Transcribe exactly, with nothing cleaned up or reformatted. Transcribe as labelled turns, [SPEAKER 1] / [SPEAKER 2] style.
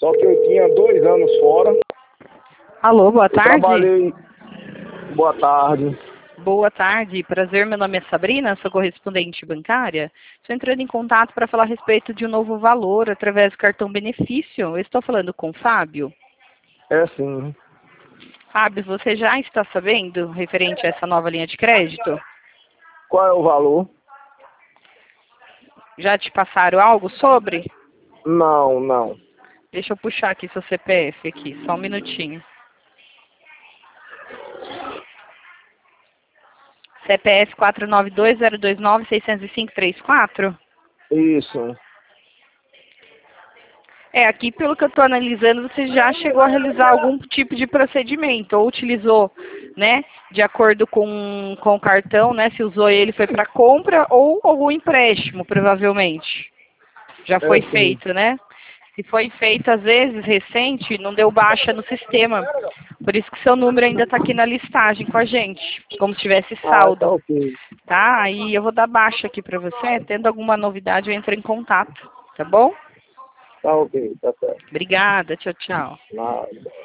[SPEAKER 1] Só que eu tinha dois anos fora.
[SPEAKER 2] Alô, boa
[SPEAKER 1] Eu
[SPEAKER 2] tarde.
[SPEAKER 1] trabalhei... Boa tarde.
[SPEAKER 2] Boa tarde, prazer, meu nome é Sabrina, sou correspondente bancária. Estou entrando em contato para falar a respeito de um novo valor através do cartão benefício. Eu estou falando com o Fábio.
[SPEAKER 1] É sim.
[SPEAKER 2] Fábio, você já está sabendo referente a essa nova linha de crédito?
[SPEAKER 1] Qual é o valor?
[SPEAKER 2] Já te passaram algo sobre?
[SPEAKER 1] Não, não.
[SPEAKER 2] Deixa eu puxar aqui seu C P F aqui, só um minutinho. C P F quatro nove dois zero dois nove seis zero cinco três quatro?
[SPEAKER 1] Isso.
[SPEAKER 2] É, aqui pelo que eu estou analisando, você já chegou a realizar algum tipo de procedimento, ou utilizou, né, de acordo com, com o cartão, né, se usou ele foi para compra ou algum empréstimo, provavelmente. Já
[SPEAKER 1] É
[SPEAKER 2] foi
[SPEAKER 1] sim.
[SPEAKER 2] feito, né? Se foi feito, às vezes, recente, não deu baixa no sistema. Por isso que seu número ainda está aqui na listagem com a gente, como se tivesse
[SPEAKER 1] Ah, tá
[SPEAKER 2] saldo,
[SPEAKER 1] ok.
[SPEAKER 2] tá? Aí eu vou dar baixa aqui para você, tendo alguma novidade eu entro em contato, tá bom?
[SPEAKER 1] Tá ok, tá certo.
[SPEAKER 2] Obrigada, tchau, tchau.
[SPEAKER 1] Nada.